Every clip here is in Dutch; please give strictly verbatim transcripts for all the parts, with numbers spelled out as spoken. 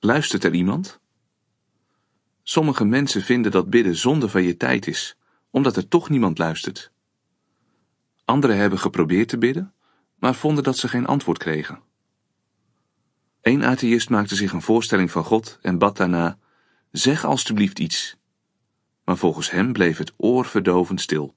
Luistert er iemand? Sommige mensen vinden dat bidden zonde van je tijd is, omdat er toch niemand luistert. Anderen hebben geprobeerd te bidden, maar vonden dat ze geen antwoord kregen. Eén atheïst maakte zich een voorstelling van God en bad daarna: zeg alstublieft iets. Maar volgens hem bleef het oorverdovend stil.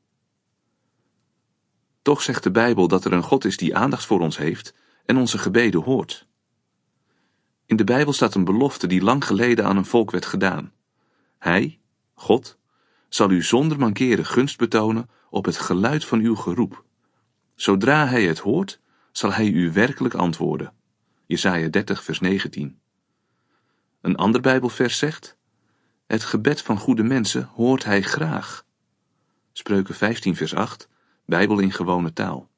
Toch zegt de Bijbel dat er een God is die aandacht voor ons heeft en onze gebeden hoort. In de Bijbel staat een belofte die lang geleden aan een volk werd gedaan. Hij, God, zal u zonder mankeren gunst betonen op het geluid van uw geroep. Zodra hij het hoort, zal hij u werkelijk antwoorden. Jesaja dertig vers negentien. Een ander Bijbelvers zegt: het gebed van goede mensen hoort hij graag. Spreuken vijftien vers acht, Bijbel in gewone taal.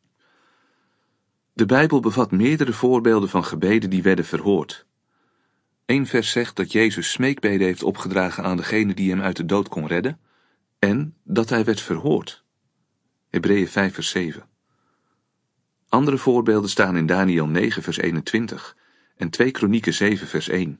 De Bijbel bevat meerdere voorbeelden van gebeden die werden verhoord. Eén vers zegt dat Jezus smeekbeden heeft opgedragen aan degene die hem uit de dood kon redden, en dat hij werd verhoord. Hebreeën vijf vers zeven. Andere voorbeelden staan in Daniël negen vers eenentwintig en twee Kronieken zeven vers één.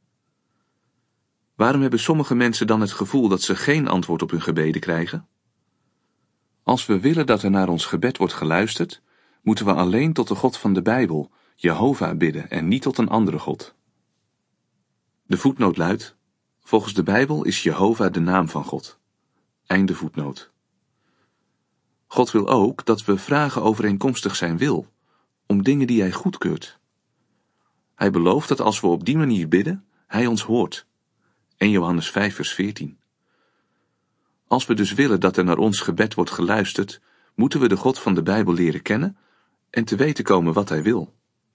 Waarom hebben sommige mensen dan het gevoel dat ze geen antwoord op hun gebeden krijgen? Als we willen dat er naar ons gebed wordt geluisterd, moeten we alleen tot de God van de Bijbel, Jehovah, bidden en niet tot een andere God. De voetnoot luidt: volgens de Bijbel is Jehovah de naam van God. Einde voetnoot. God wil ook dat we vragen overeenkomstig zijn wil, om dingen die hij goedkeurt. Hij belooft dat als we op die manier bidden, hij ons hoort. Eerste Johannes vijf vers veertien. Als we dus willen dat er naar ons gebed wordt geluisterd, moeten we de God van de Bijbel leren kennen en te weten komen wat hij wil.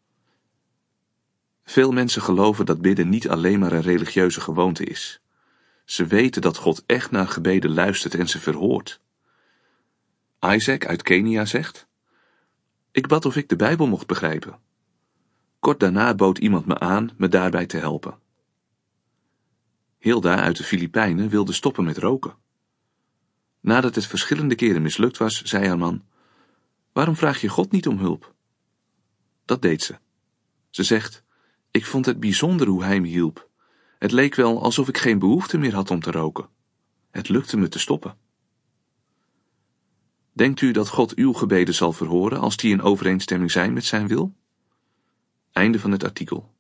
Veel mensen geloven dat bidden niet alleen maar een religieuze gewoonte is. Ze weten dat God echt naar gebeden luistert en ze verhoort. Isaac uit Kenia zegt: ik bad of ik de Bijbel mocht begrijpen. Kort daarna bood iemand me aan me daarbij te helpen. Hilda uit de Filipijnen wilde stoppen met roken. Nadat het verschillende keren mislukt was, zei haar man: waarom vraag je God niet om hulp? Dat deed ze. Ze zegt: ik vond het bijzonder hoe hij me hielp. Het leek wel alsof ik geen behoefte meer had om te roken. Het lukte me te stoppen. Denkt u dat God uw gebeden zal verhoren als die in overeenstemming zijn met zijn wil? Einde van het artikel.